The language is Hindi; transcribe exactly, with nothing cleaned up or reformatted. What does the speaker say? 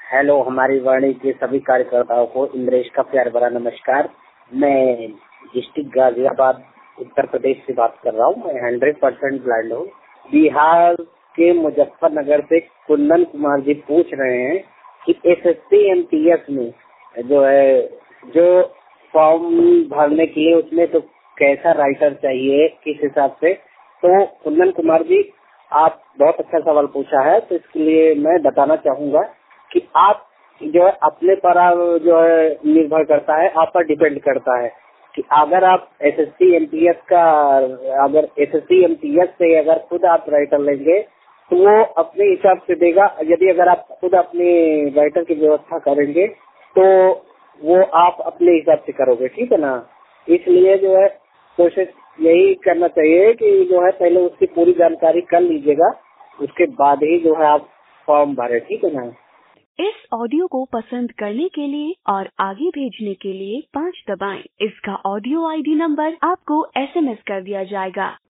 हेलो, हमारी वाणी के सभी कार्यकर्ताओं को इंद्रेश का प्यार भरा नमस्कार। मैं डिस्ट्रिक्ट गाजियाबाद उत्तर प्रदेश से बात कर रहा हूँ। मैं हंड्रेड परसेंट ब्लाइंड हूँ। बिहार के मुजफ्फरनगर से कुंदन कुमार जी पूछ रहे हैं कि एसएससी एमटीएस में जो है जो फॉर्म भरने के लिए उसमें तो कैसा राइटर चाहिए, किस हिसाब से। तो कुंदन कुमार जी, आप बहुत अच्छा सवाल पूछा है। तो इसके लिए मैं बताना चाहूंगा कि आप जो है अपने पर जो है निर्भर करता है, आप पर डिपेंड करता है कि अगर आप एसएससी एमटीएस का अगर एसएससी एमटीएस से अगर खुद आप राइटर लेंगे तो वो अपने हिसाब से देगा। यदि अगर आप खुद अपने राइटर की व्यवस्था करेंगे तो वो आप अपने हिसाब से करोगे, ठीक है ना। इसलिए जो है कोशिश यही करना चाहिए कि जो है पहले उसकी पूरी जानकारी कर लीजिएगा, उसके बाद ही जो है आप फॉर्म भरे, ठीक है ना। इस ऑडियो को पसंद करने के लिए और आगे भेजने के लिए पाँच दबाएं। इसका ऑडियो आईडी नंबर आपको एसएमएस कर दिया जाएगा।